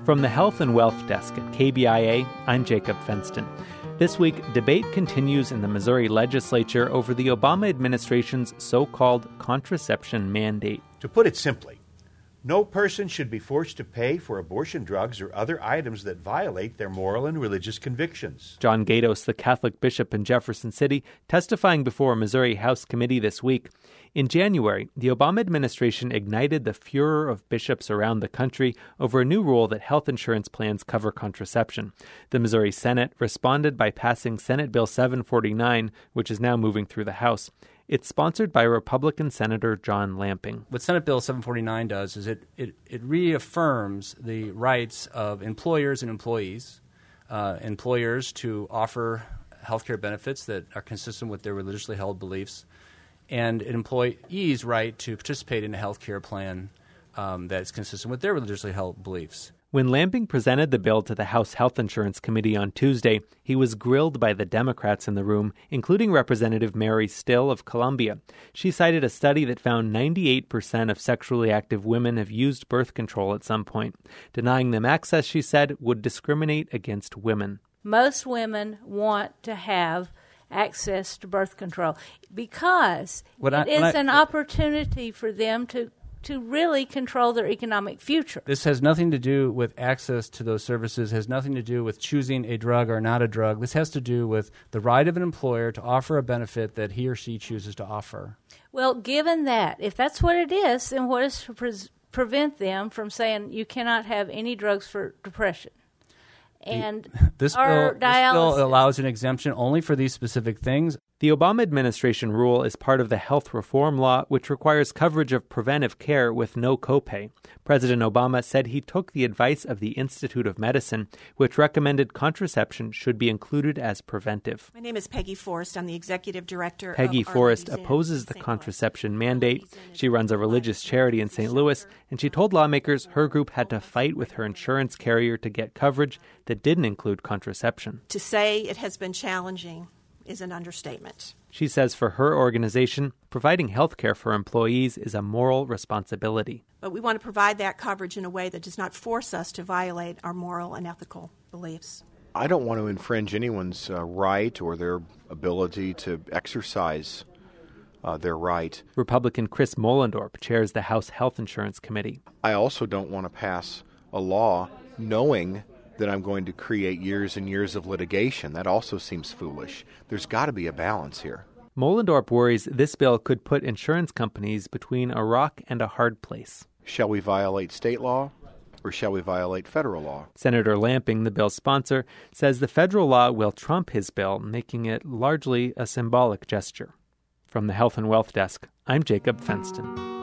From the Health and Wealth Desk at KBIA, I'm Jacob Fenston. This week, debate continues in the Missouri legislature over the Obama administration's so-called contraception mandate. To put it simply, no person should be forced to pay for abortion drugs or other items that violate their moral and religious convictions. John Gatos, the Catholic bishop in Jefferson City, testifying before a Missouri House committee this week. In January, the Obama administration ignited the furor of bishops around the country over a new rule that health insurance plans cover contraception. The Missouri Senate responded by passing Senate Bill 749, which is now moving through the House. It's sponsored by Republican Senator John Lamping. What Senate Bill 749 does is it reaffirms the rights of employers and employees, employers to offer health care benefits that are consistent with their religiously held beliefs, and an employee's right to participate in a health care plan that is consistent with their religiously held beliefs. When Lamping presented the bill to the House Health Insurance Committee on Tuesday, he was grilled by the Democrats in the room, including Representative Mary Still of Columbia. She cited a study that found 98% of sexually active women have used birth control at some point. Denying them access, she said, would discriminate against women. Most women want to have access to birth control because it is an opportunity for them to really control their economic future. This has nothing to do with access to those services, has nothing to do with choosing a drug or not a drug. This has to do with the right of an employer to offer a benefit that he or she chooses to offer. Well, given that, if that's what it is, then what is to prevent them from saying you cannot have any drugs for depression? And this bill allows an exemption only for these specific things. The Obama administration rule is part of the health reform law, which requires coverage of preventive care with no copay. President Obama said he took the advice of the Institute of Medicine, which recommended contraception should be included as preventive. My name is Peggy Forrest. I'm the executive director Peggy Forrest opposes the contraception mandate. She runs a religious charity in St. Louis, and she told lawmakers her group had to fight with her insurance carrier to get coverage that didn't include contraception. To say it has been challenging is an understatement. She says for her organization, providing health care for employees is a moral responsibility. But we want to provide that coverage in a way that does not force us to violate our moral and ethical beliefs. I don't want to infringe anyone's right or their ability to exercise their right. Republican Chris Moellendorp chairs the House Health Insurance Committee. I also don't want to pass a law knowing that I'm going to create years and years of litigation. That also seems foolish. There's got to be a balance here. Moellendorp worries this bill could put insurance companies between a rock and a hard place. Shall we violate state law, or shall we violate federal law? Senator Lamping, the bill's sponsor, says the federal law will trump his bill, making it largely a symbolic gesture. From the Health and Wealth Desk, I'm Jacob Fenston.